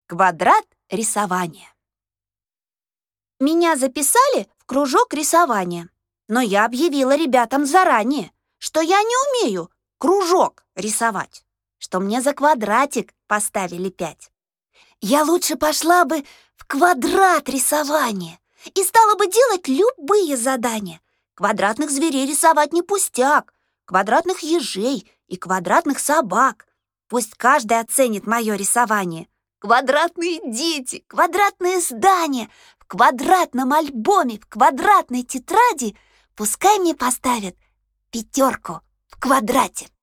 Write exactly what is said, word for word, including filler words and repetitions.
Квадрат рисования. Меня записали в кружок рисования, но я объявила ребятам заранее, что я не умею кружок рисовать, что мне за квадратик поставили пять. Я лучше пошла бы в квадрат рисования и стала бы делать любые задания. Квадратных зверей рисовать не пустяк, квадратных ежей и квадратных собак. Пусть каждый оценит мое рисование. Квадратные дети, квадратные здания, в квадратном альбоме, в квадратной тетради. Пускай мне поставят пятерку в квадрате.